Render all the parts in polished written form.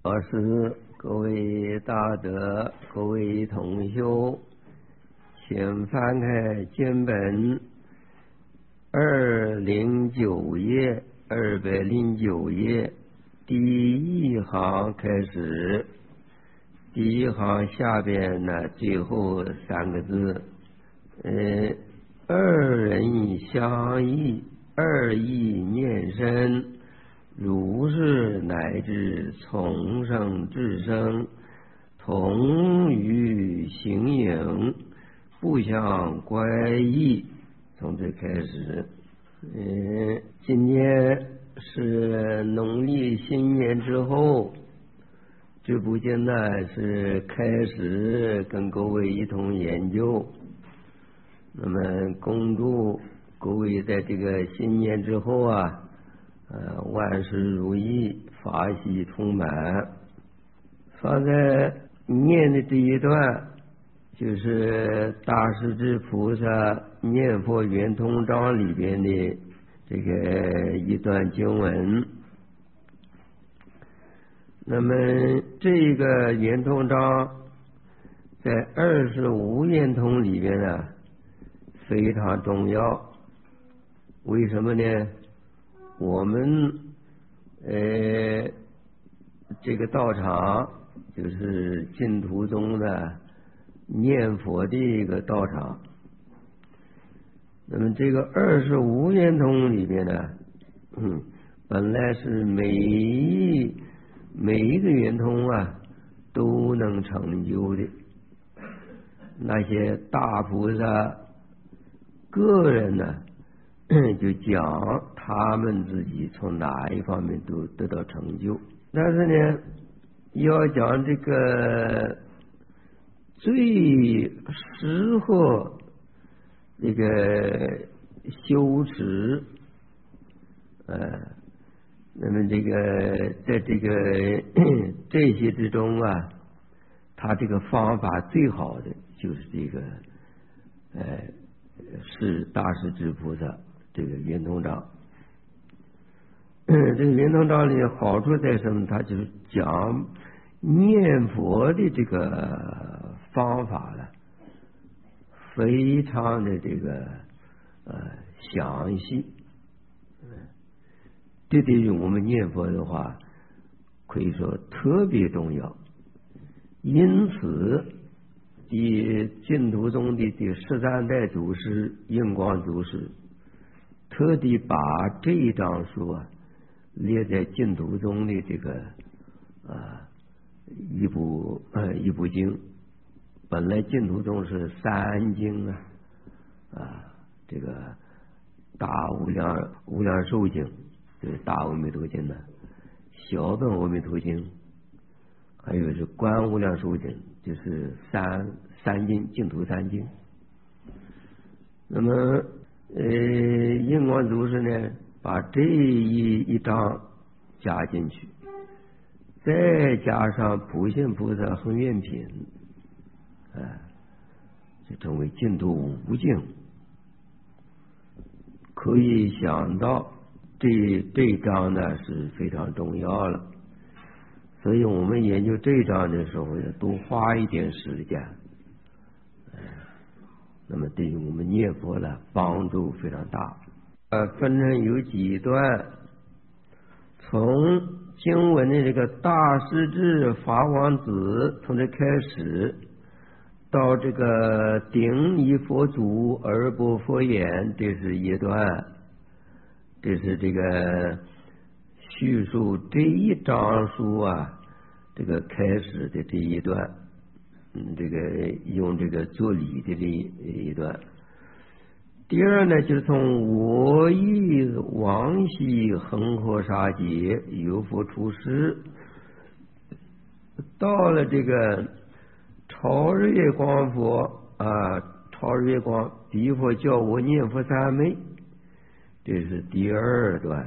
老师，各位大德，各位同修，请翻开经本209页，209页第一行开始，第一行下边呢最后3个字，二人相异，二意念深，如是乃至从生至生，同于形影，不相乖异。从这开始，今年是农历新年之后，这部经呢是开始跟各位一同研究。那么恭祝各位在这个新年之后啊，万事如意，法喜充满。放在念的这一段，就是大势至菩萨念佛圆通章里边的这个一段经文。那么这个圆通章在25圆通里边呢非常重要。为什么呢？我们这个道场就是净土宗的念佛的一个道场。那么这个25圆通里边呢，本来是每一个圆通啊都能成就的。那些大菩萨个人呢就讲他们自己从哪一方面都得到成就，但是呢要讲这个最适合这个修持，那么这个在这个这些之中啊，他这个方法最好的就是这个是大势至菩萨这个圆通章。这个圆通章里好处在什么？它就是讲念佛的这个方法了，非常的这个详细。这对于我们念佛的话，可以说特别重要。因此净土宗的第13代祖师印光祖师特地把这一章书啊列在净土宗的这个一部经。本来净土宗是3经这个大无量寿经，就是大阿弥陀经的，小本阿弥陀经，还有是观无量寿经，就是三经，净土3经。那么印光祖师呢把这一章加进去，再加上普贤菩萨恒愿品，就成为净土5经。可以想到这一章呢是非常重要了，所以我们研究这一章的时候要多花一点时间。那么对于我们念佛呢帮助非常大。分成有几段，从经文的这个大势至法王子从这开始，到这个顶礼佛祖而不佛言，这是一段，这是这个叙述这一章书啊这个开始的这一段，这个用这个作礼的这一段。第二呢，就是从我忆往昔恒河沙劫有佛出世，到了这个超日月光佛超日月光彼佛教我念佛三昧，这是第2段。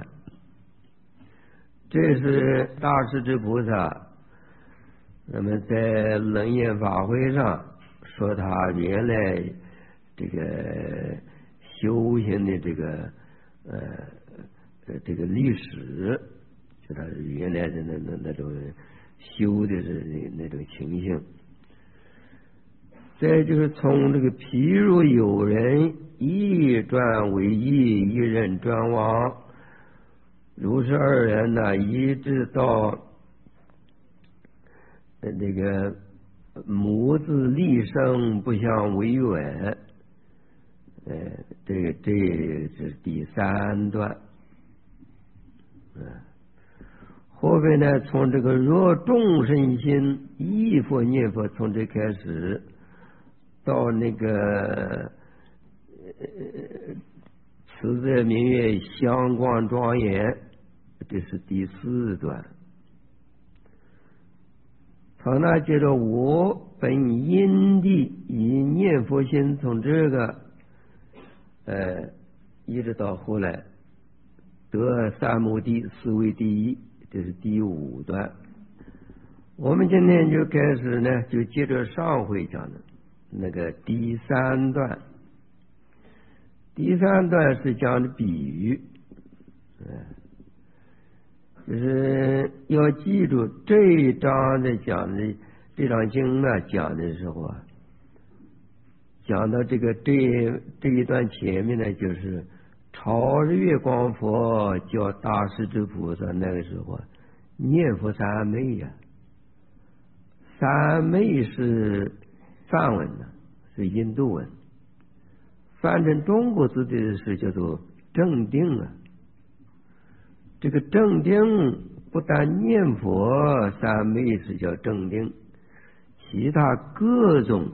这是大势至菩萨那么在楞严法会上说他原来这个修行的这个历史，就他原来的那种修的是那种情形。再就是从这个譬如有人一转为一，一人转往，如是二人呢，一直到这个母子立生不相违远，这是第三段。后边呢，从这个若众生心忆佛念佛，从这开始到那个慈在明月香光庄严，这是第四段。他那接着我本因地以念佛心，从这个一直到后来得三摩地，四位第一，这是第五段。我们今天就开始呢，就接着上回讲的那个第三段。第三段是讲的比喻，就是要记住这一章的讲的这章经呢，讲的时候啊，讲到这一段前面呢，就是朝日月光佛叫大势至菩萨，那个时候念佛三昧呀，三昧是梵文呢，是印度文，翻成中国字的是叫做正定啊。这个正定不但念佛三昧是叫正定，其他各种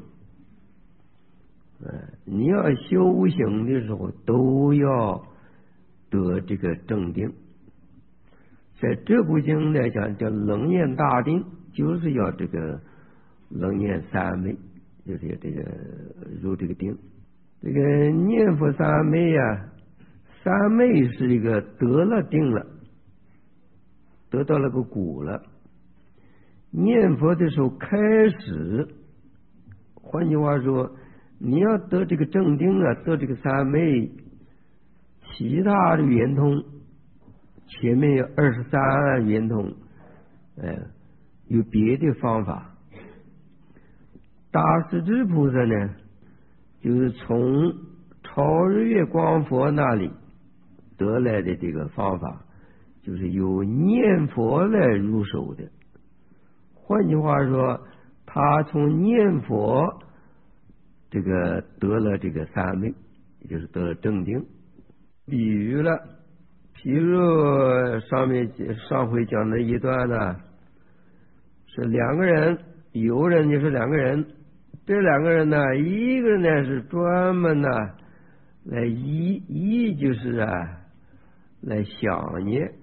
你要修行的时候都要得这个正定。在这部经来讲叫楞严大定，就是要这个楞严三昧，就是要这个入这个定。这个念佛三昧啊，三昧是一个得了定了，得到了个果了。念佛的时候开始，换句话说，你要得这个正定啊，得这个三昧，其他的圆通，前面有23圆通，有别的方法。大势至菩萨呢，就是从朝日月光佛那里得来的这个方法，就是由念佛来入手的。换句话说，他从念佛这个得了这个三昧，也就是得了正定。比喻了，譬如上回讲的一段呢，是两个人，有人就是两个人，这两个人呢，一个人呢是专门呢来依就是来想念，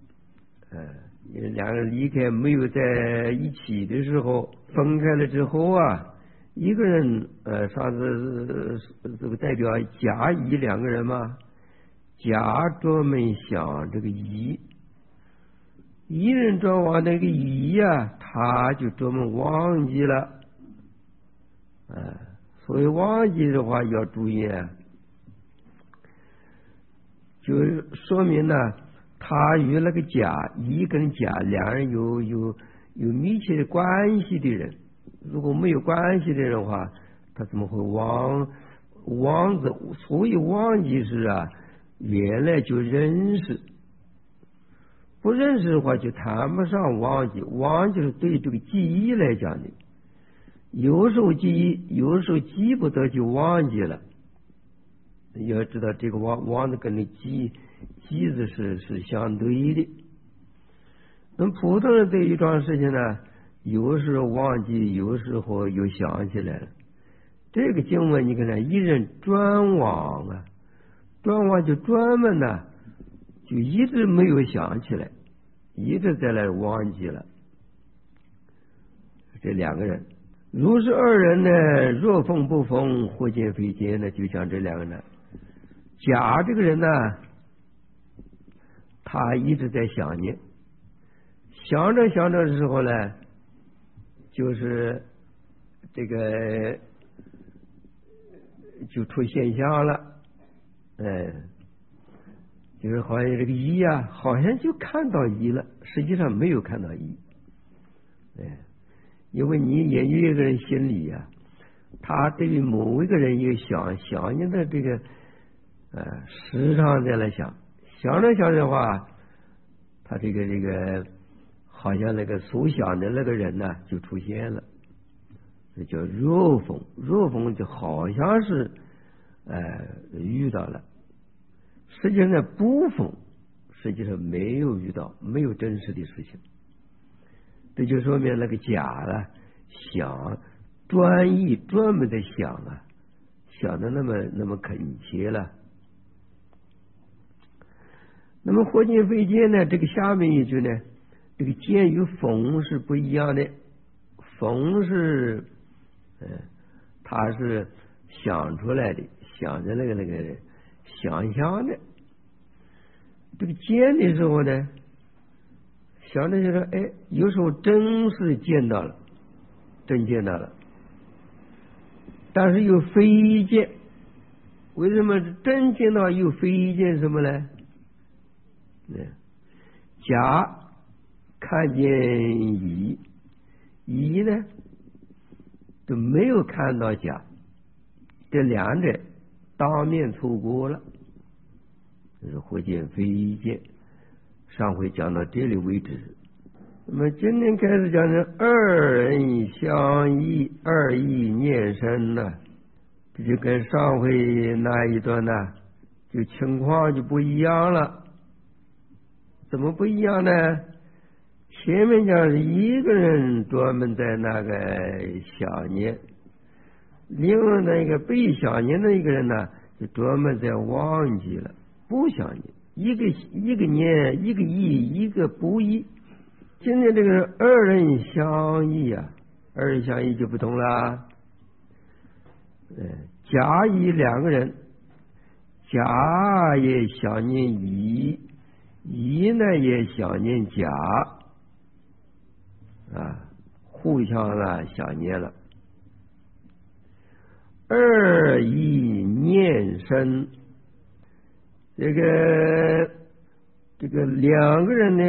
两个人离开没有在一起的时候，分开了之后啊，一个人上次这个代表甲乙两个人嘛，甲专门想这个乙，一人专往那个乙呀，他就专门忘记了，所以忘记的话要注意，就说明呢，他与那个甲乙跟甲两人有密切的关系的人，如果没有关系的人的话，他怎么会忘记？所以忘记是原来就认识，不认识的话就谈不上忘记。忘记是对这个记忆来讲的，有时候记忆，有时候记不得就忘记了。要知道这个忘的跟那记字是相对的。那么普通人对一桩事情呢，有时候忘记，有时候又想起来了。这个经文你看看，一人专往啊，专往就专门呢，就一直没有想起来，一直在那忘记了。这两个人，如是二人呢，若逢不逢，或见非见呢，就像这两个人。甲这个人呢，他一直在想念，想着想着的时候呢，就是这个就出现象了，就是好像这个一好像就看到一了，实际上没有看到一， 因为你研究一个人心理啊，他对于某一个人一个想念的这个时常在那想着想的话，他这个好像那个所想的那个人呢就出现了，这叫若逢就好像是遇到了，实际上呢不逢，实际上没有遇到，没有真实的事情。这就说明那个假了，想专门的想啊，想的那么恳切了。那么活见非见呢，这个下面一句呢，这个见与逢是不一样的。逢是它是想出来的，想着那个想象的。这个见的时候呢，想着就说有时候真是见到了，真见到了，但是又非见。为什么真见到又非见什么呢？甲看见乙呢都没有看到甲，这两者当面错过了，这是活见非见。上回讲到这里为止。那么今天开始讲的二人相异，二意念生呢，这就跟上回那一段呢就情况就不一样了。怎么不一样呢？前面讲是一个人专门在那个想念，另外那个被想念的一个人呢就专门在忘记了，不想念，一个念，一个意，一个不意。今天这个二人相异啊，二人相异就不同了。甲乙两个人，甲也想念乙，乙呢也想念甲啊，互相想念了。二意念生，这个两个人呢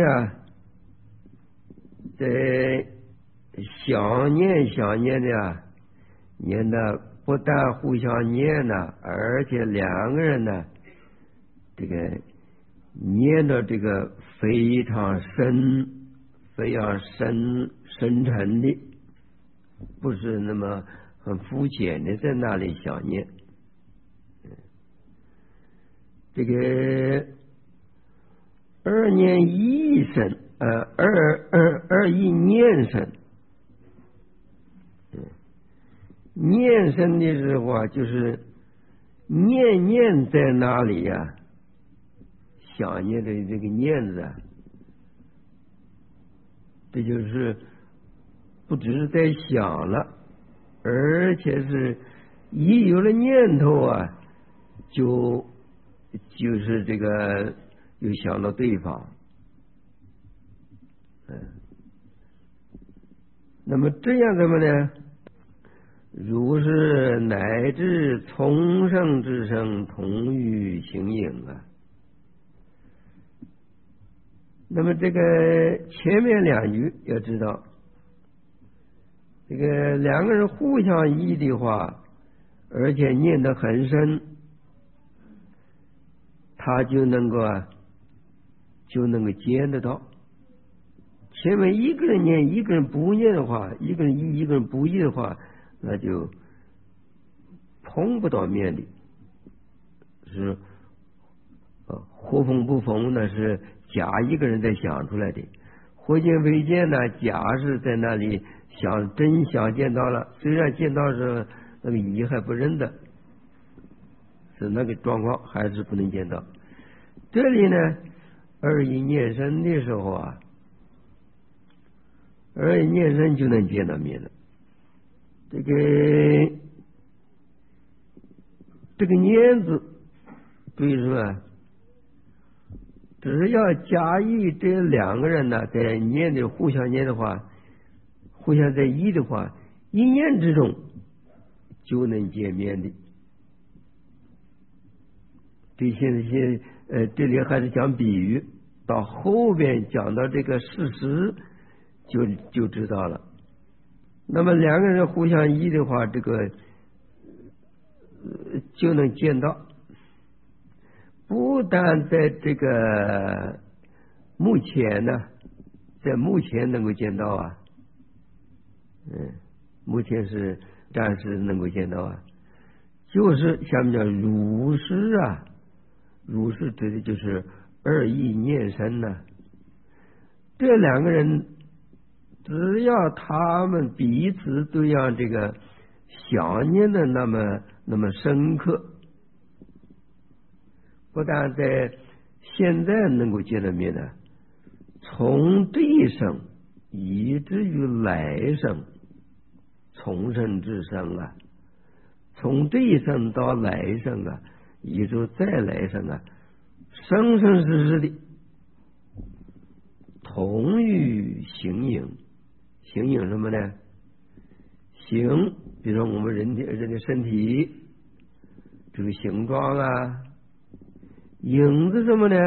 在想念的念的不但互相念呢，而且两个人呢这个念的这个非常深沉的，不是那么很肤浅的在那里想念。这个二念意生，二意念生。念生的时候啊，就是念在哪里呀？想念的这个念字啊，这就是不只是在想了，而且是一有了念头啊，就是这个又想到对方。那么这样怎么呢？如是乃至从生之生，同于形影啊。那么这个前面两句要知道，这个两个人互相依的话，而且念得很深，他就能够见得到。前面一个人念，一个人不念的话，一个人依，一个人不依的话，那就碰不到面的。是或逢不逢，那是甲一个人在想出来的。或见非见呢，甲是在那里真想见到了，虽然见到是那个乙还不认得，是那个状况，还是不能见到。这里呢，二意念生的时候啊，二意念生就能见到面了。这个念字对什么？只要假意这两个人呢在念的互相念的话，互相在意的话，一念之中就能见面的。这里还是讲比喻，到后边讲到这个事实， 就知道了。那么两个人互相依的话，这个就能见到。不但在这个目前呢，在目前能够见到啊，目前是暂时能够见到啊，就是下面叫如是啊，如是指的就是二意念身呢。这两个人只要他们彼此都让这个想念的那么深刻，不但在现在能够见到面呢，从这一生以至于来生，从生至生啊，从这一生到来生啊，以至再来生啊，生生世世的同于形影。形影什么呢？形，比如说我们人的身体这个形状啊。影子什么呢？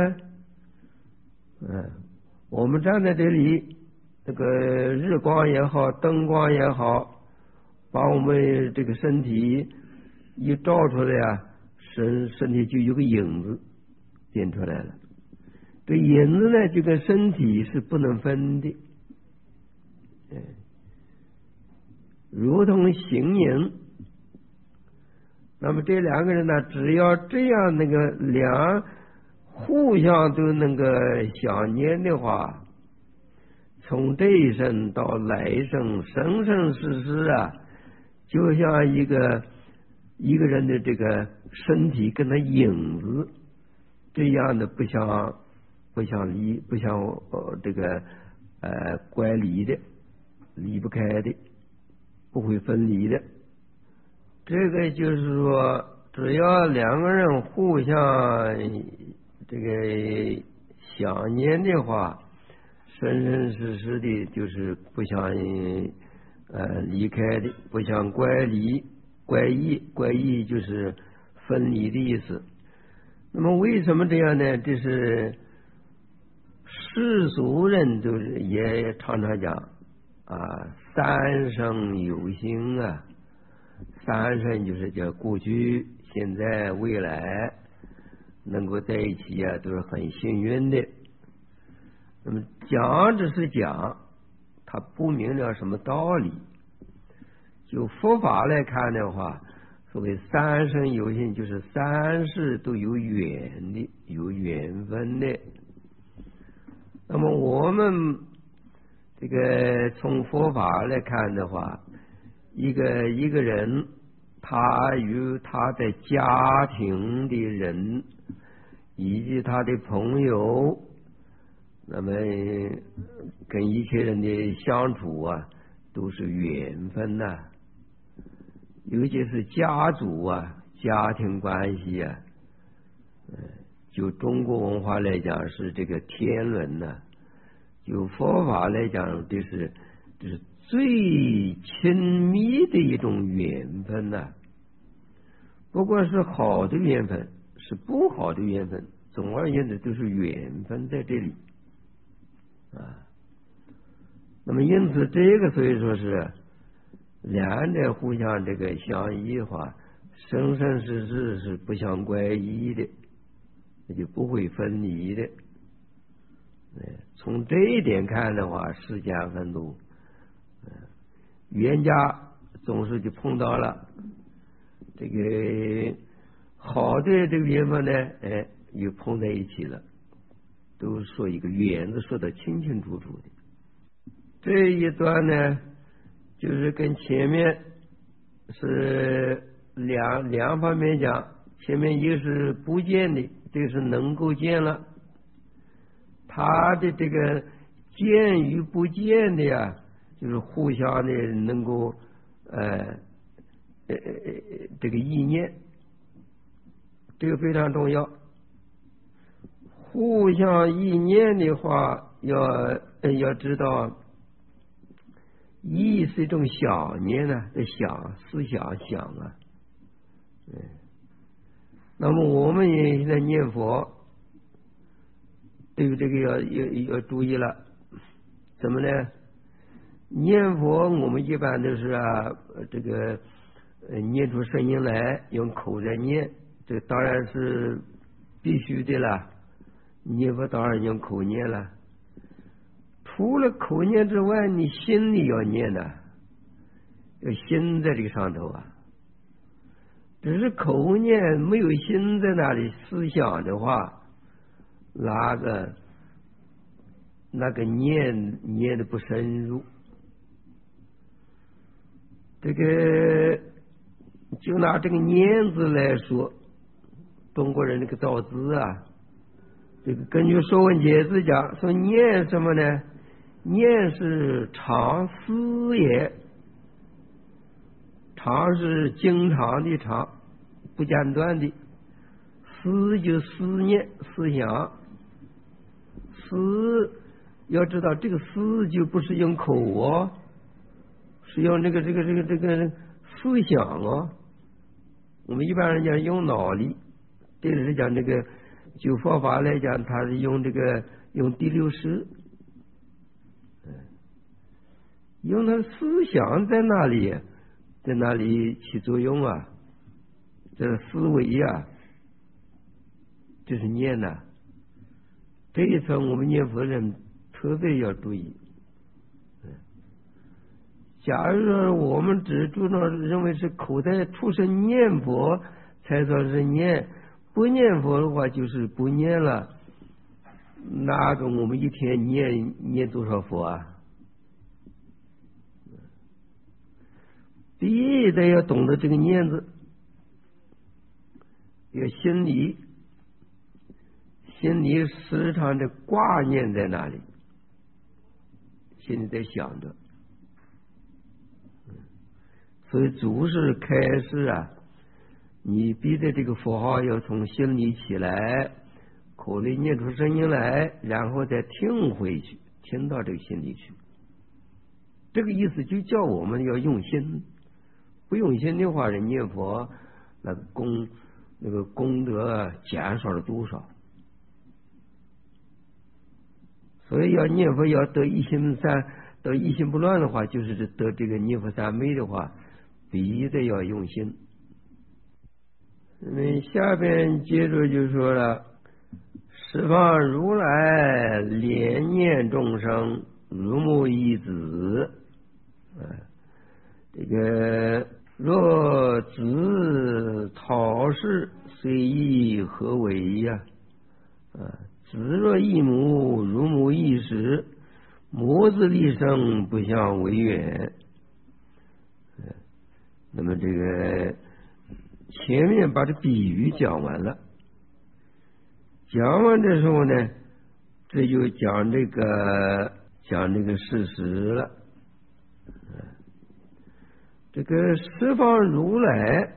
我们站在这里，这个日光也好，灯光也好，把我们这个身体一照出来啊，身体就有个影子变出来了。这影子呢，就跟身体是不能分的，如同形影。那么这两个人呢，只要这样那个互相都能够想念的话，从这一生到来生，生生世世啊，就像一个人的这个身体跟他影子这样的不相离，不相这个乖离的，离不开的，不会分离的。这个就是说，只要两个人互相这个想念的话，生生世世的就是不相离开的，不相乖离。乖异就是分离的意思。那么为什么这样呢？这是世俗人就是也常常讲啊，三生有幸啊。三生就是叫过去、现在、未来能够在一起啊，都是很幸运的。那么讲只是讲，他不明了什么道理。就佛法来看的话，所谓三生有幸，就是三世都有缘的，有缘分的。那么我们这个从佛法来看的话，一个人，他与他的家庭的人以及他的朋友，那么跟一切人的相处啊，都是缘分呐。尤其是家族啊，家庭关系啊，就中国文化来讲是这个天伦呐，就佛法来讲就是最亲密的一种缘分呐。不管是好的缘分，是不好的缘分，总而言之都是缘分在这里啊。那么因此这个所以说是两者互相这个相依的话，生生世世是不相乖异的，那就不会分离的。从这一点看的话，世间分度冤家总是就碰到了这个好的这个缘分呢，又碰在一起了，都说一个缘字说得清清楚楚的。这一段呢，就是跟前面是两方面讲，前面一个是不见的，这个是能够见了，他的这个见与不见的呀，就是互相的能够这个意念，这个非常重要。互相意念的话，要知道，意是一种想念啊，想思想想啊。那么我们也现在念佛，对于这个要注意了，怎么呢？ 念佛我们一般都是这个念出声音来，用口在念，这当然是必须的了。念佛当然用口念了。除了口念之外，你心里要念的，要心在这个上头只是口念没有心在那里思想的话，那个念的不深入。这个就拿这个念字来说，中国人这个造字这个根据《说文解字》讲说，念什么呢？念是常思也，常是经常的常，不间断的。思就思念思想，思要知道这个思就不是用口是用这个思想我们一般人讲用脑力，这是讲这个就佛法来讲，他是用用第六识，用他思想在那里起作用这是思维这是念这一层我们念佛人特别要注意。假如说我们只注重认为是口袋出声念佛才算是念，不念佛的话就是不念了。那种我们一天念多少佛第一得要懂得这个念字，要心里时常的挂念在那里，心里在想着。所以祖师开示你逼的这个佛号要从心里起来，口里念出声音来，然后再听回去，听到这个心里去。这个意思就叫我们要用心，不用心的话，人念佛那个功德减少了多少。所以要念佛要得一心不乱的话，就是得这个念佛三昧的话，必须要用心。下边接着就说了，十方如来怜念众生如母一子，这个若子讨事虽异何为子若异母如母一时，母子立生不相为远。那么这个前面把这比喻讲完了，讲完的时候呢，这就讲这个事实了。这个十方如来，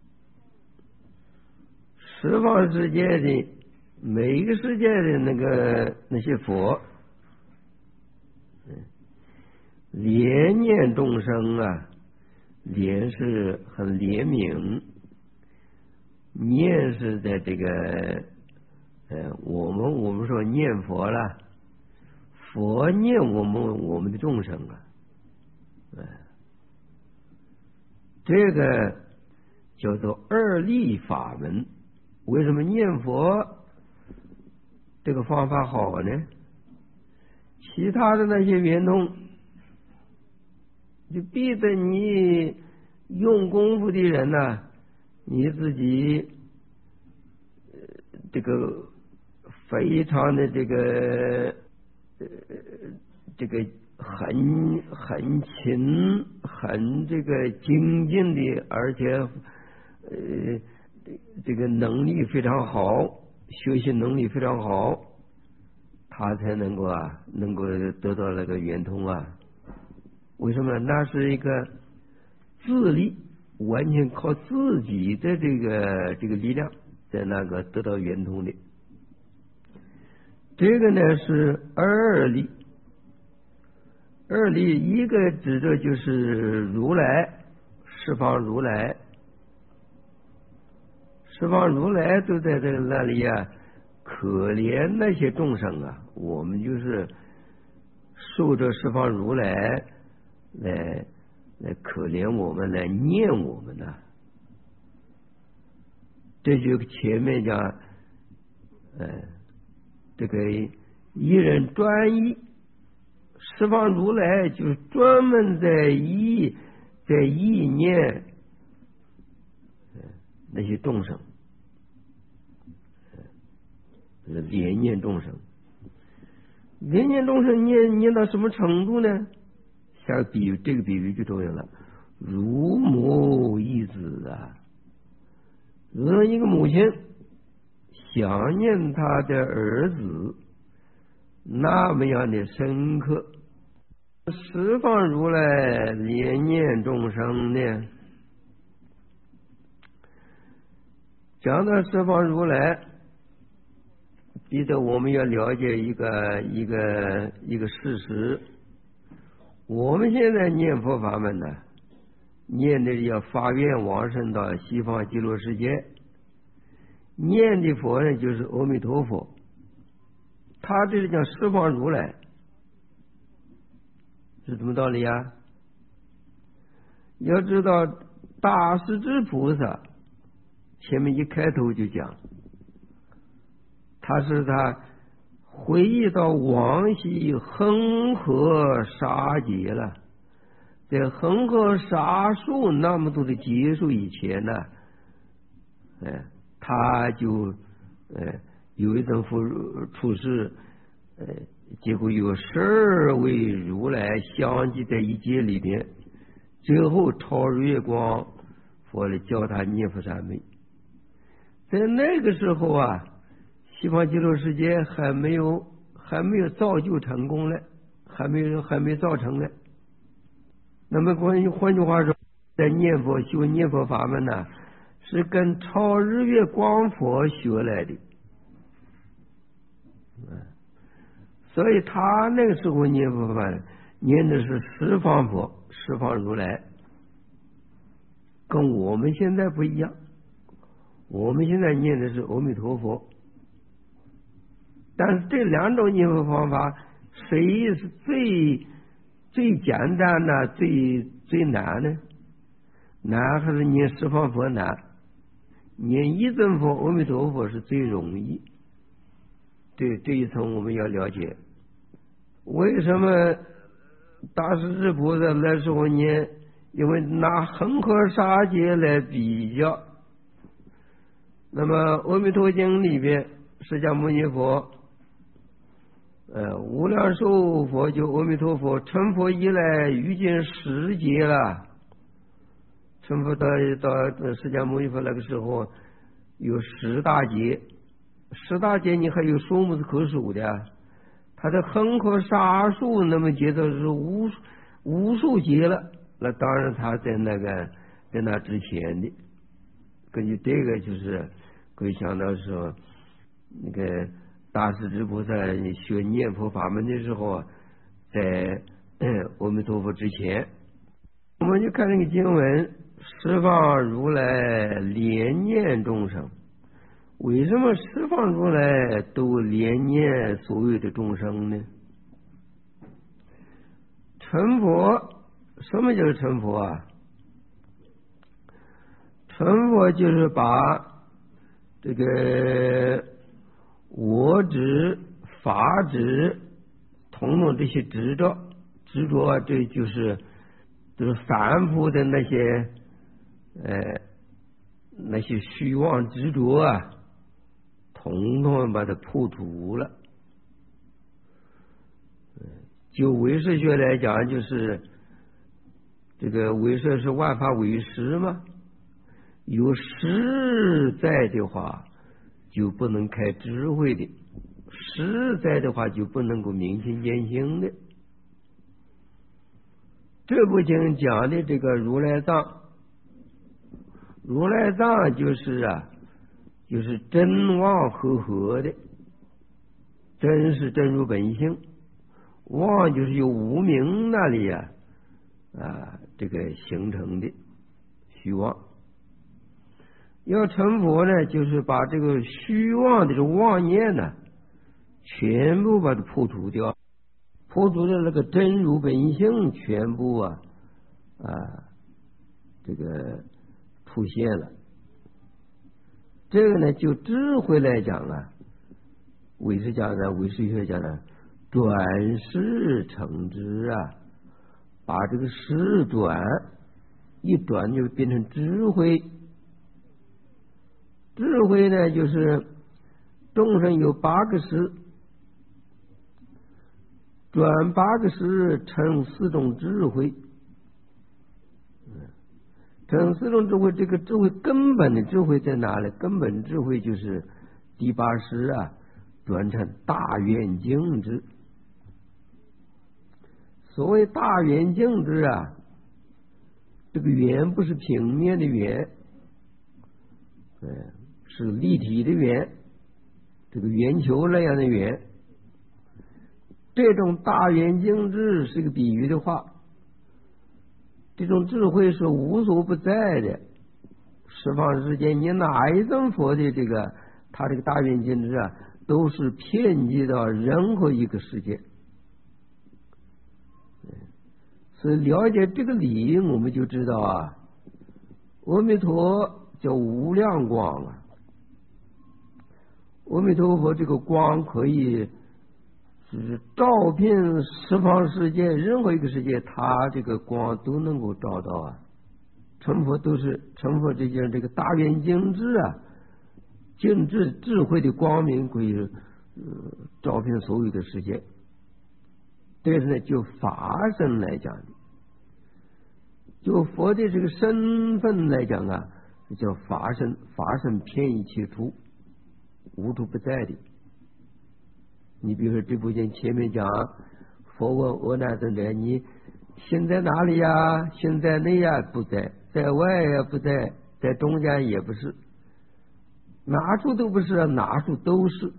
十方世界的每一个世界的那些佛，怜念众生怜是很怜悯，念是在这个我们说念佛了，佛念我们的众生这个叫做二力法门。为什么念佛这个方法好呢？其他的那些圆通就逼得你用功夫的人你自己这个非常的这个很勤很这个精进的，而且这个能力非常好，学习能力非常好，他才能够得到那个圆通为什么？那是一个自力，完全靠自己的这个力量在那个得到圆通的。这个呢是二力，二力一个指的就是如来，十方如来，十方如来都在这那里可怜那些众生我们就是受着十方如来来可怜我们，来念我们呢。这就前面讲，这个一人专一，十方如来就专门在意念那些众生，怜念众生，怜念众生念到什么程度呢？下个比喻，这个比喻就重要了，如母忆子啊，一个母亲想念他的儿子那么样的深刻，十方如来怜念众生呢。讲到十方如来，记得我们要了解一个事实，我们现在念佛法门呢，念的要发愿往生到西方极乐世界，念的佛呢就是阿弥陀佛，他这是讲十方如来，是什么道理呀？要知道大势至菩萨前面一开头就讲，他回忆到往昔恒河沙劫了，在恒河沙数那么多的劫数以前呢，他就有一等处事，结果有12位如来相继在一劫里边，最后超日月光佛来教他念佛三昧。在那个时候啊，西方极乐世界还没有造就成功呢，还没造成呢。那么换句话说，在修念佛法门呢，是跟超日月光佛学来的，所以他那个时候念佛法门念的是十方佛，十方如来，跟我们现在不一样。我们现在念的是阿弥陀佛，但是这两种念佛方法，谁是最简单呢？最难呢？难还是念十方佛难？念一真佛阿弥陀佛是最容易。这一层我们要了解，为什么大势至菩萨那时候念？因为拿恒河沙劫来比较。那么阿弥陀经里边，释迦牟尼佛无量寿佛就阿弥陀佛成佛以来遇见10劫了，成佛到释迦牟尼佛那个时候有10大劫，10大劫你还有数目是可数的，他的恒河沙数那么劫都是无数劫了，那当然他在那之前的。根据这个就是可以想到说，那个大势至菩萨学念佛法门的时候，在阿弥陀佛之前，我们就看那个经文，十方如来怜念众生。为什么十方如来都怜念所有的众生呢？成佛，什么叫成佛啊？成佛就是把这个我执、法执，统统这些执着，这就是凡夫的那些虚妄执着啊，统统把它破除了。就唯识学来讲，就是这个唯识是万法唯识嘛，有实在的话就不能开智慧的，实在的话就不能够明心见性的。这部经讲的这个如来藏，如来藏就是真妄合合的，真是真如本性，妄就是由无明那里这个形成的虚妄。要成佛呢，就是把这个虚妄的这妄念呢，全部把它破除掉，破除的那个真如本性全部这个出现了。这个呢，就智慧来讲啊，唯识讲呢，唯识学讲呢，转识成智啊，把这个识转一转就变成智慧。智慧呢，就是众生有8个识，转8个识成4种智慧。成4种智慧，这个智慧根本的智慧在哪里？根本智慧就是第8识啊，转成大圆净智。所谓大圆净智啊，这个圆不是平面的圆，是立体的圆，这个圆球那样的圆。这种大圆净智是个比喻的话，这种智慧是无所不在的。十方世界，你哪一尊佛的这个他这个大圆净智啊，都是遍及到任何一个世界。所以了解这个理，我们就知道啊，阿弥陀叫无量光啊。阿弥陀佛这个光可以就是照遍十方世界，任何一个世界，他这个光都能够照到啊。成佛都是成佛，这件这个大圆净智啊，净智智慧的光明可以照遍所有的世界。这个呢，就法身来讲，就佛的这个身份来讲啊，叫法身。法身遍一切处，无处不在的。你比如说这部经前面讲，佛问阿难尊者，你心在哪里呀？心在内呀？不在。在外呀？不在。在中间也不是。哪处都不是，哪处都是。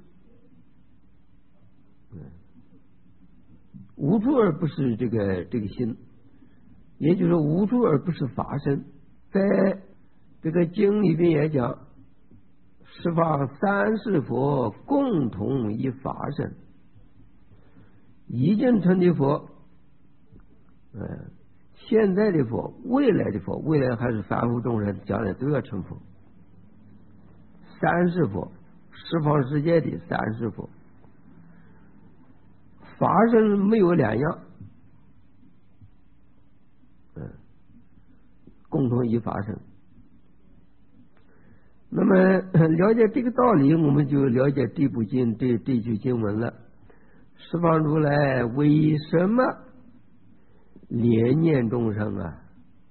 无处而不是这个心，也就是说无处而不是法身。在这个经里边也讲，十方三世佛共同一法身，已经成的佛，现在的佛，未来的佛，未来还是凡夫众生，将来都要成佛。三世佛，十方世界的三世佛，法身没有两样，共同一法身。那么了解这个道理，我们就了解这部经这句经文了。十方如来为什么怜念众生啊？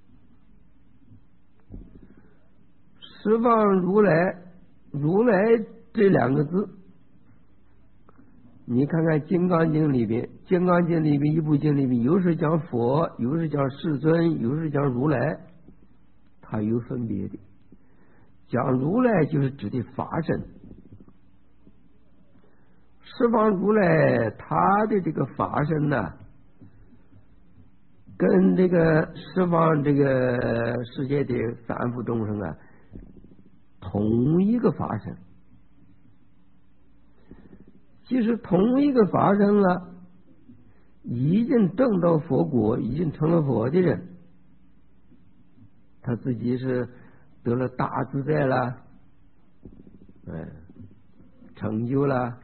十方如来，如来这2个字，你看看《金刚经》里边，《金刚经》里边一部经里边，有时讲佛，有时讲世尊，有时讲如来，它有分别的。讲如来就是指的法身，十方如来他的这个法身呢，跟这个十方这个世界的凡夫众生啊，同一个法身。即使同一个法身了，已经证到佛果，已经成了佛的人，他自己是得了大自在了，成就了。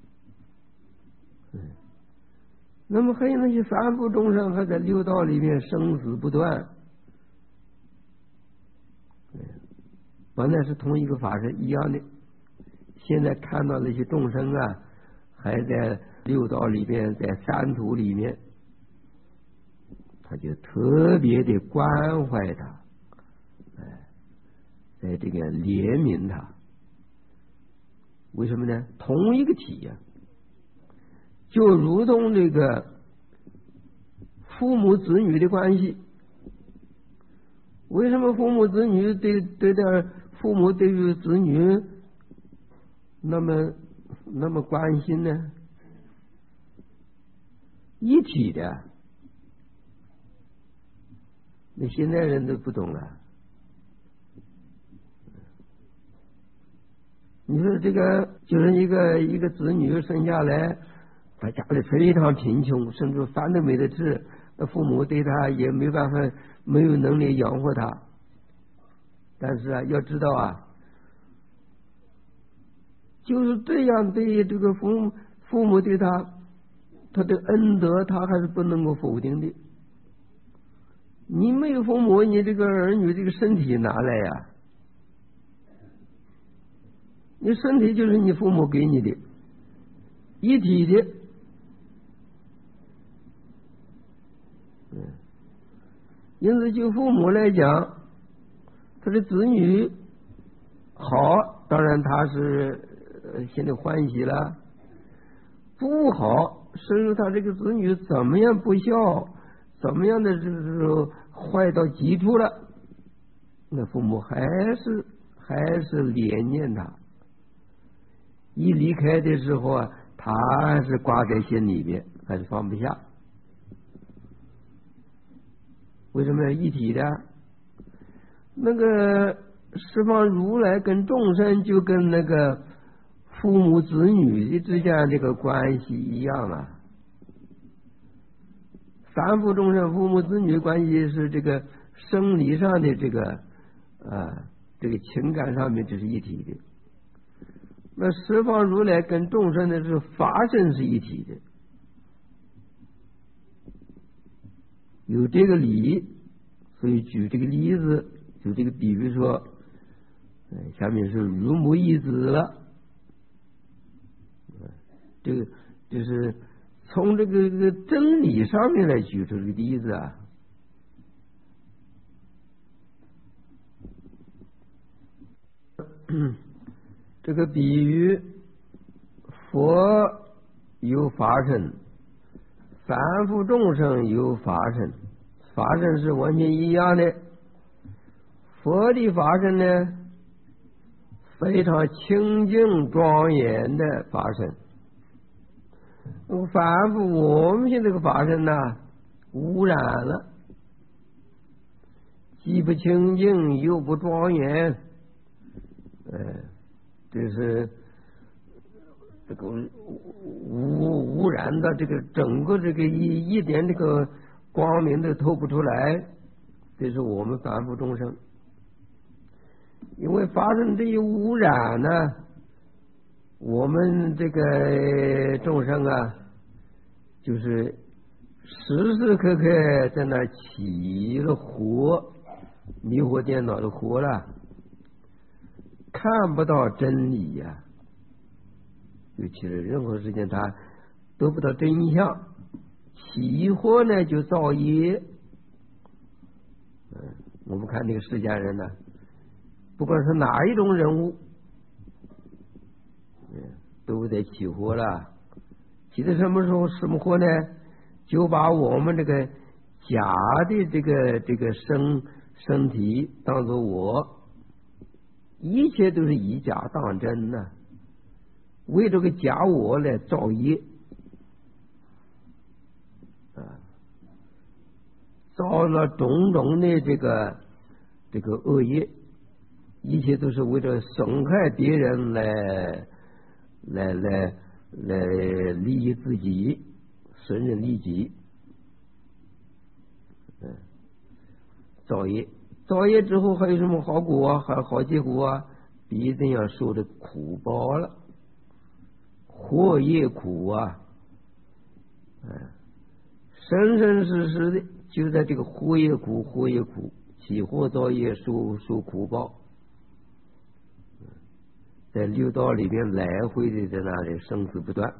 那么还有那些凡夫众生还在六道里面生死不断，本来是同一个法身一样的，现在看到那些众生啊，还在六道里面，在三途里面，他就特别的关怀他，在这个怜悯他。为什么呢？同一个体呀，就如同这个父母子女的关系。为什么父母子女对待父母对于子女那么关心呢？一体的，那现在人都不懂了。你说这个就是一个子女生下来，他家里非常贫穷，甚至饭都没得吃， 那父母对他也没办法，没有能力养活他。但是啊，要知道啊，就是这样对这个父母对他的恩德，他还是不能够否定的。你没有父母，你这个儿女这个身体哪来呀？你身体就是你父母给你的，一体的。因此就父母来讲，他的子女好，当然他是心里欢喜了；不好，甚至他这个子女怎么样不孝，怎么样的就是坏到极处了，那父母还是怜念他。一离开的时候啊，他还是挂在心里边，还是放不下。为什么要一体的？那个十方如来跟众生就跟那个父母子女的之间这个关系一样啊。凡夫众生父母子女关系是这个生理上的这个情感上面就是一体的。那十方如来跟众生的是法身是一体的，有这个理，所以举这个例子，就这个比喻说，下面是如母一子了。这个就是从这个真理上面来举出这个例子啊。这个比喻，佛有法身，凡夫众生有法身，法身是完全一样的。佛的法身呢，非常清净庄严的法身。凡夫我们现在这个法身呢，污染了，既不清净又不庄严，就是这个污染的这个整个这个一点这个光明都透不出来，这是我们凡夫众生。因为发生这一污染呢，我们这个众生啊，就是时时刻刻在那起了火，迷惑颠倒的火了，看不到真理呀，尤其是任何事情他得不到真相，起火呢就造业。我们看这个释迦人呢，不管是哪一种人物，都得起火了。起的什么时候什么火呢？就把我们这个假的这个身体当作我，一切都是以假当真呢，为这个假我来造业造了种种的这个恶业，一切都是为了损害别人来利益自己，损人利己。造业之后还有什么好果啊？还有好结果啊？必定要受的苦报了，祸业苦啊！生生世世的就在这个祸业苦，起祸造业，受苦报，在六道里边来回的在那里生死不断。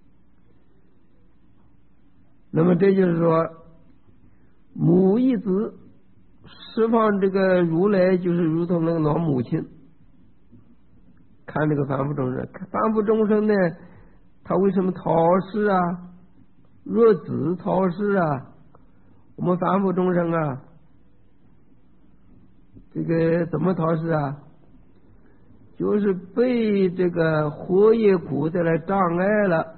那么这就是说，母一子，释放这个如来就是如同那个老母亲，看这个凡夫众生，凡夫众生呢，他为什么讨世啊？若子讨世啊，我们凡夫众生啊，这个怎么讨世啊？就是被这个火业苦的来障碍了。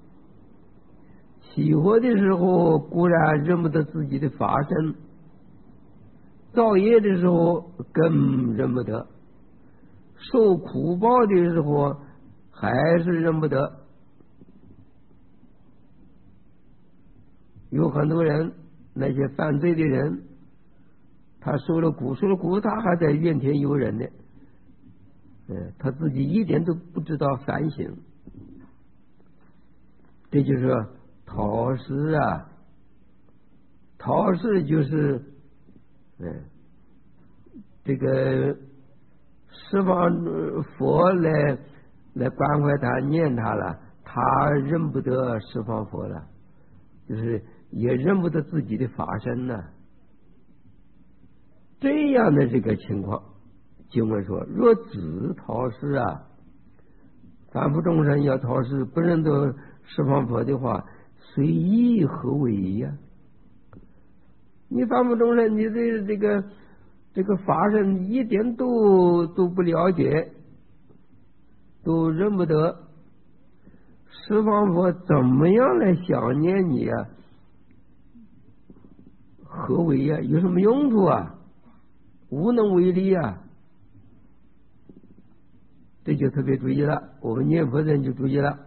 起火的时候固然认不得自己的法身，造业的时候更认不得，受苦报的时候还是认不得。有很多人那些犯罪的人，他受了苦，他还在怨天尤人呢。他自己一点都不知道反省。这就是说陶氏啊，陶氏就是这个十方佛来关怀他念他了，他认不得十方佛了，就是也认不得自己的法身呢。这样的这个情况，经文说：若子陶氏啊，凡夫众生要陶氏不认得十方佛的话，随意何为呀？你凡夫众生，你对这个法身一点都不了解，都认不得，十方佛怎么样来想念你啊？何为呀？有什么用处啊？无能为力啊！这就特别注意了，我们念佛的人就注意了。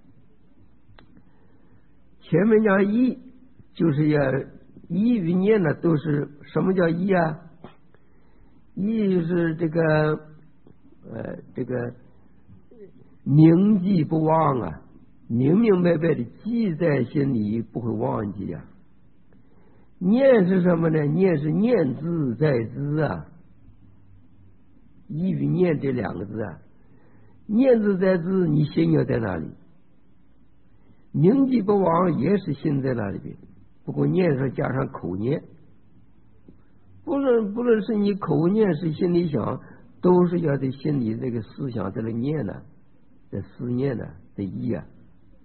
前面讲义，就是要义与念呢，都是什么叫义啊？义就是这个铭记不忘啊，明明白白的记在心里，不会忘记啊。念是什么呢？念是念字在兹啊，义与念这两个字啊，念字在兹，你心要在哪里？铭记不忘也是心在那里边，不过念是加上口念，不论是你口念是心里想，都是要在心里这个思想在那念呢，在思念呢，在意啊。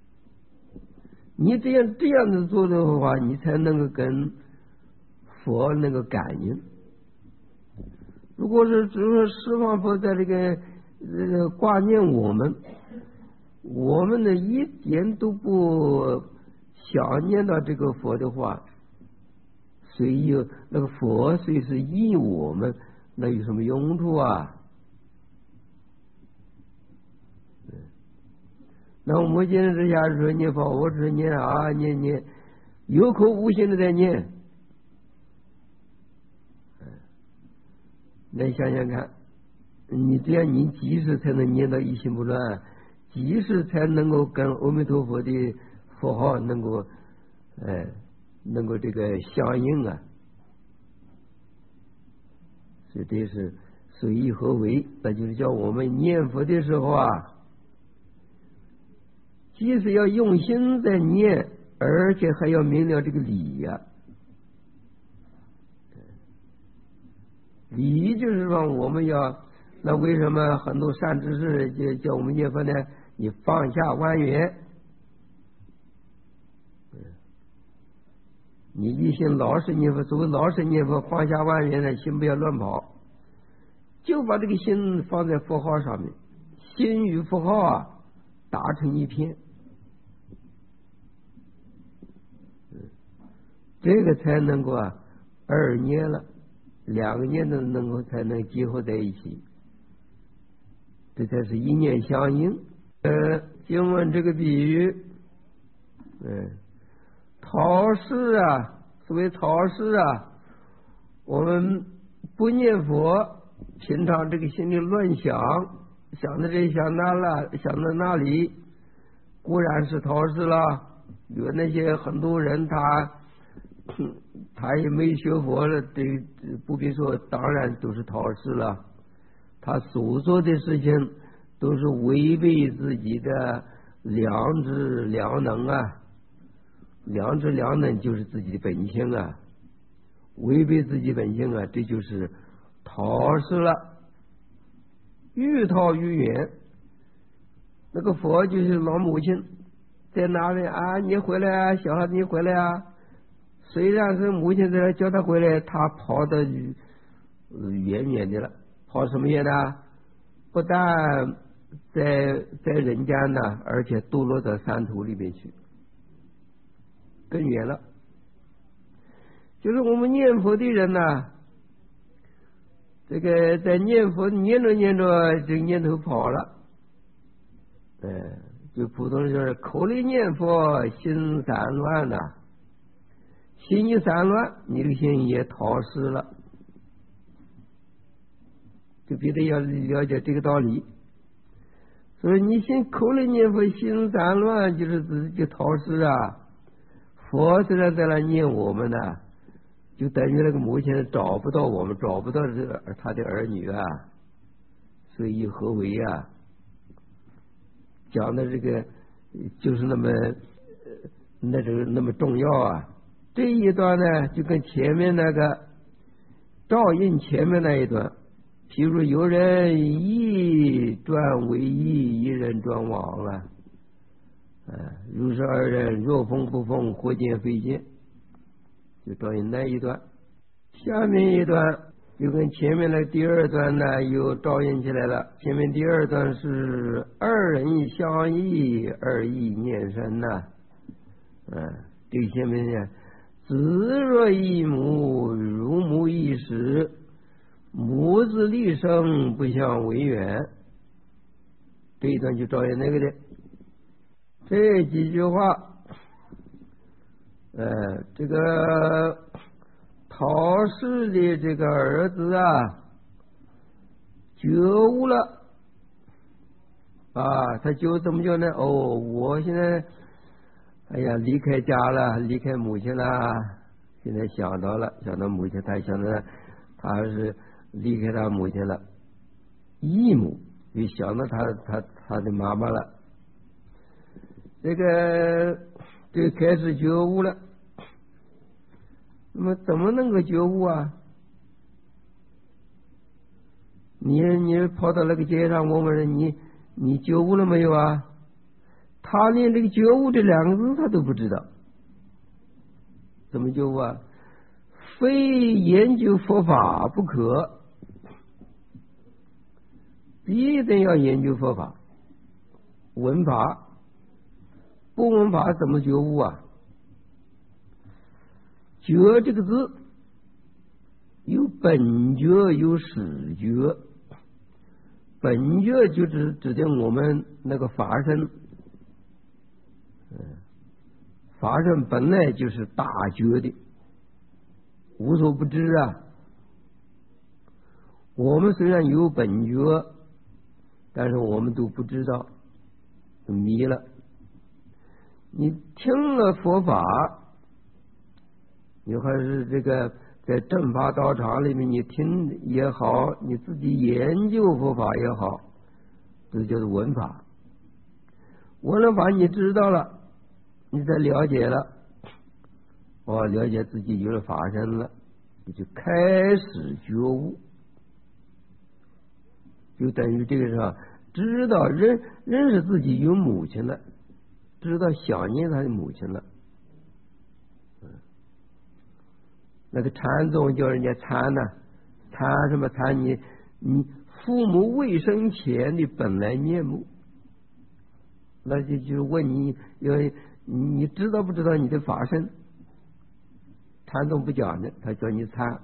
你这样子做的话，你才能够跟佛那个感应。如果是只是十方佛在这个挂念我们呢一点都不想念到这个佛的话，随意那个佛虽是依我们，那有什么用处啊？那我们今天之下说念佛，我只是念啊念，有口无心的在念。来想想看，你这样你几时才能念到一心不乱？几时才能够跟阿弥陀佛的佛号能够这个相应啊？所以这是随意何为，那就是叫我们念佛的时候啊，即使要用心在念，而且还要明了这个理呀。理就是说我们要，那为什么很多善知识就叫我们念佛呢？你放下万缘，你一心老实念佛，所谓老实念佛，放下万缘呢，心不要乱跑，就把这个心放在佛号上面，心与佛号啊打成一片，这个才能够二念了，两个念都能够才能结合在一起，这才是一念相应。经文这个比喻，陶氏啊，所谓陶氏啊，我们不念佛，平常这个心里乱想，想到这想那了，想到那里，固然是陶氏了。有那些很多人他也没学佛了，这不必说，当然都是陶氏了。他所做的事情都是违背自己的良知良能啊，良知良能就是自己的本性啊，违背自己本性啊，这就是陶氏了。愈陶愈远，那个佛就是老母亲，在哪里啊？你回来啊，小孩子你回来啊！虽然是母亲在那叫他回来，他跑得远远的了。跑什么远呢？不但在人间呢，而且堕落到山途里面去，更远了。就是我们念佛的人呢，这个在念佛念着念着，这念头跑了。就普通人就是口里念佛，心散乱呐。 心一散乱，你这个心也逃失了。就必须要了解这个道理。所以你心口里念佛，心散乱，就是自己逃失啊。佛虽然在那念我们呢，就等于那个母亲找不到我们，找不到这个他的儿女啊，所以何为啊？讲的这个就是那么那么重要啊。这一段呢，就跟前面那个照应前面那一段，譬如有人一转为一，一人转往了。如是二人，若逢不逢，或见非见，就照应那一段。下面一段就跟前面的第二段呢又照应起来了。前面第二段是二人相依，二意念深呐。这个前面呢，子若一母，如母一时，母子立生，不相为远。这一段就照应那个的。这几句话，这个陶氏的这个儿子啊，觉悟了啊，他就怎么讲呢？我现在离开家了，离开母亲了，现在想到母亲，他想到他是离开他母亲了，义母就想到他的妈妈了。这个就开始觉悟了。那么怎么能够觉悟啊？你跑到那个街上问问人，你觉悟了没有啊？他连这个觉悟这两个字他都不知道，怎么觉悟啊？非研究佛法不可，一定要研究佛法，闻法。不闻法怎么觉悟啊？觉这个字有本觉有始觉。本觉就指定我们那个法身，法身本来就是大觉的，无所不知啊。我们虽然有本觉，但是我们都不知道，迷了。你听了佛法，你还是这个在正法道场里面，你听也好，你自己研究佛法也好，这就是闻法。闻了法，你知道了，你才了解了，了解自己有了法身了，你就开始觉悟，就等于这个是知道认识自己有母亲了。知道想念他的母亲了。那个禅宗叫人家参呢，参什么参？你父母未生前的本来面目，那就问你知道不知道你的法身？禅宗不讲的，他叫你参。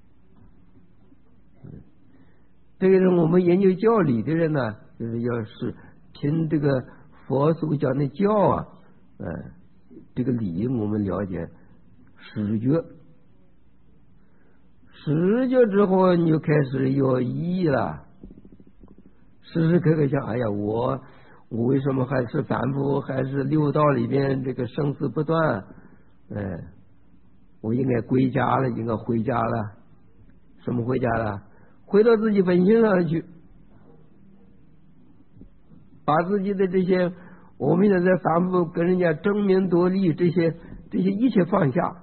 这个人我们研究教理的人呢，就是要是听这个佛所讲的教啊，这个理我们了解，始觉之后，你就开始有意了，时时刻刻想，我为什么还是反复，还是六道里边这个生死不断？我应该归家了，应该回家了。什么回家了？回到自己本性上去。把自己的这些，我们现在反复跟人家争名夺利，这些一切放下。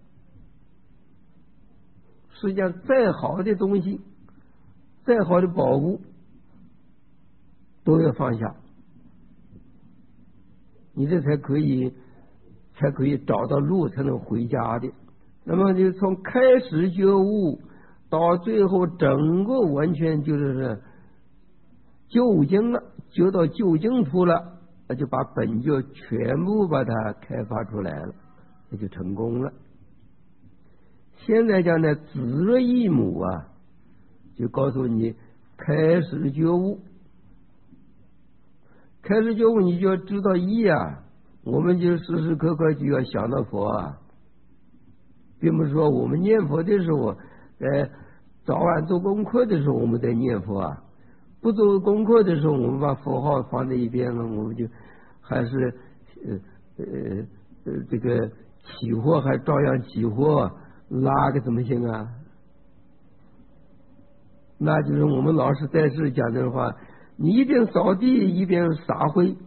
实际上，再好的东西，再好的宝物，都要放下，你这才可以找到路，才能回家的。那么，就从开始觉悟到最后，整个完全就是究竟了。觉到究竟处了，那就把本觉全部把它开发出来了，那就成功了。现在讲呢，子若一母啊，就告诉你开始觉悟，开始觉悟，你就要知道一啊，我们就时时刻刻就要想到佛啊， 并不是说我们念佛的时候，早晚做功课的时候我们在念佛啊，不做功课的时候我们把佛号放在一边了，我们就还是这个起货还照样起货，拉个怎么行啊？那就是我们老师在世讲的话，你一边扫地一边撒灰，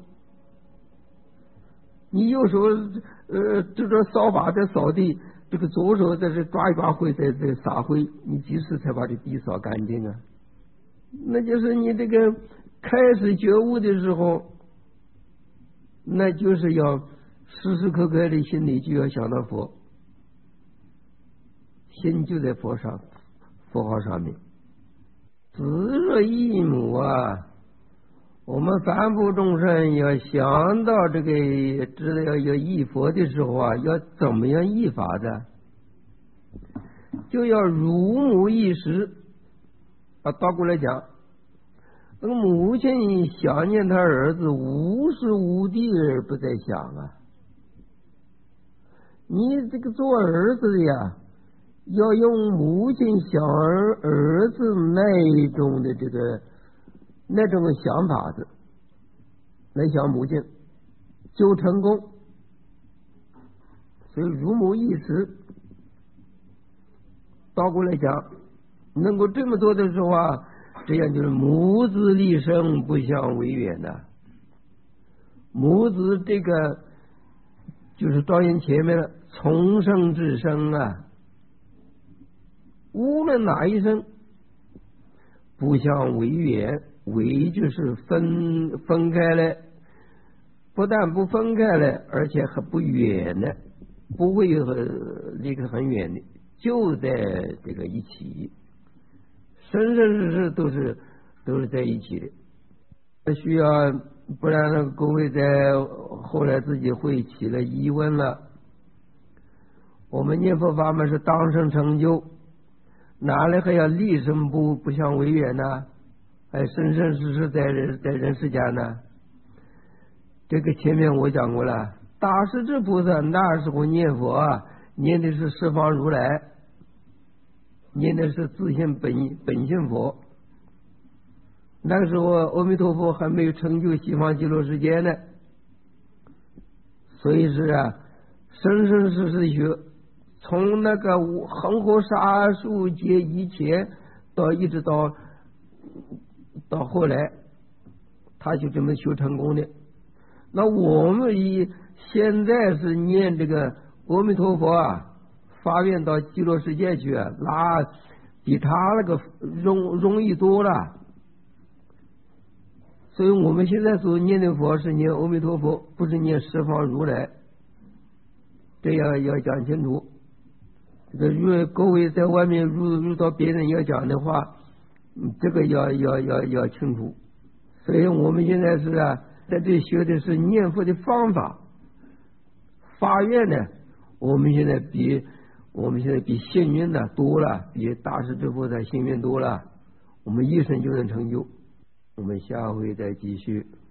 你右手这个扫把在扫地，这个左手在这抓一把灰在这撒灰，你几时才把这地扫干净啊？那就是你这个开始觉悟的时候，那就是要时时刻刻的心里就要想到佛，心就在佛上，佛号上面。子若异母啊，我们凡夫众生要想到这个知道要忆佛的时候啊，要怎么样忆法的？就要如母忆时啊。倒过来讲，那个母亲想念他儿子无时无地而不在想啊。你这个做儿子的呀，要用母亲想儿子那种的那种想法子来想母亲，就成功。所以如母忆时，倒过来讲，能够这么做的时候啊，这样就是母子立生，不相违远的。母子这个就是导演前面的从生至生啊，无论哪一生不相违远，违就是分开来，不但不分开来，而且还不远的，不会离得很远的，就在这个一起，生生世世都是在一起的。需要，不然呢各位在后来自己会起了疑问了。我们念佛法门是当生成就，哪里还要立生不相违远呢？还生生世世在人世间呢？这个前面我讲过了，大势至菩萨那时候念佛啊，念的是十方如来，念的是自性本性佛。那个时候阿弥陀佛还没有成就西方极乐世界呢，所以是啊，生生世世学，从那个恒河沙数劫以前一直到后来，他就这么修成功的。那我们现在是念这个阿弥陀佛啊，发愿到极乐世界去啊，那比他那个容易多了。所以我们现在所念的佛是念阿弥陀佛，不是念十方如来，这样要讲清楚。这个如果各位在外面遇到别人要讲的话，这个要清楚。所以我们现在是啊，在这学的是念佛的方法。发愿呢，我们现在比幸运的多了，比大势至菩萨幸运多了，我们一生就能成就。我们下回再继续。